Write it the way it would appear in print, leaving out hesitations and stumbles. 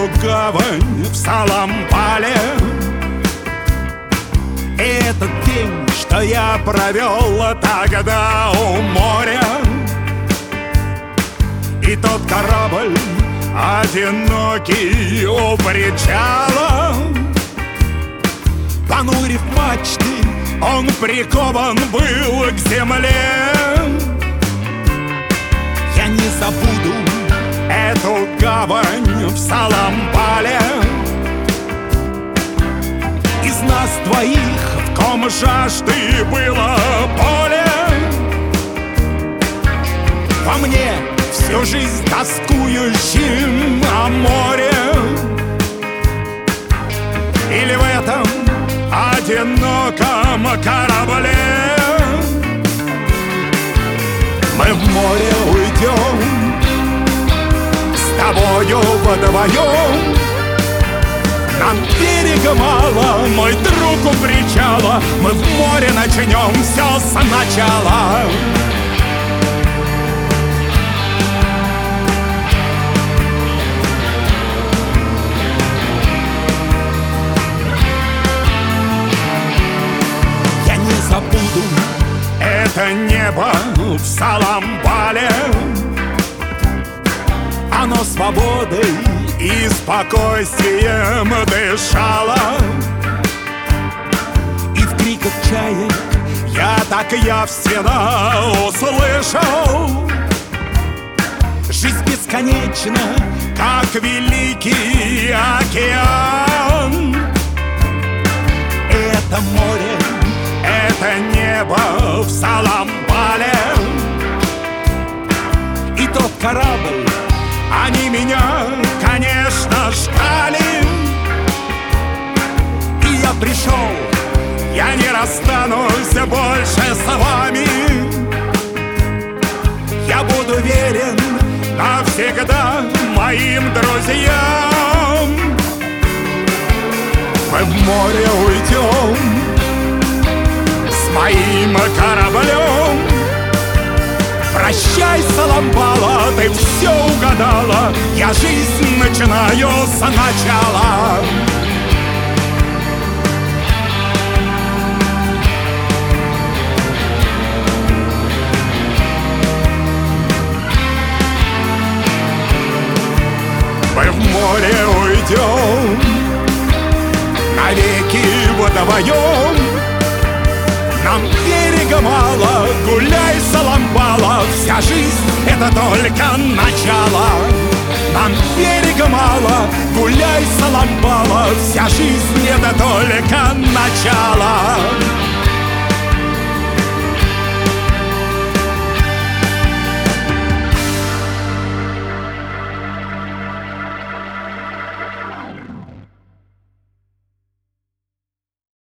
гавань в Салампале. И этот день, что я провел тогда у моря, и тот корабль одинокий у причала, понурив мачты, он прикован был к земле. Я не забуду эту гавань в Салампале. Из нас двоих, в ком жажды было поле, во мне всю жизнь тоскующим о море. Или в этом одиноком корабле мы в море уйдем с тобою вдвоем. Нам берега мало, мой друг, у причала. Мы в море начнем все сначала. Я не забуду это небо в Салампале. Оно свободой и спокойствием дышало. И в криках чаек я так явственно услышал: жизнь бесконечна, как великий океан. Это море, это небо в Салампале, и тот корабль, они меня, конечно, ждали. И я пришел, я не расстанусь больше с вами. Я буду верен навсегда моим друзьям. Мы в море уйдем с моим кораблем. Прощай, Салампала, ты все угадала. Я жизнь начинаю сначала. Мы в море уйдем навеки вдвоем. Нам берега мало, гуляй, Салампала. Вся жизнь — это только начало. Нам берега мало, гуляй, Салампала. Вся жизнь — это только начало.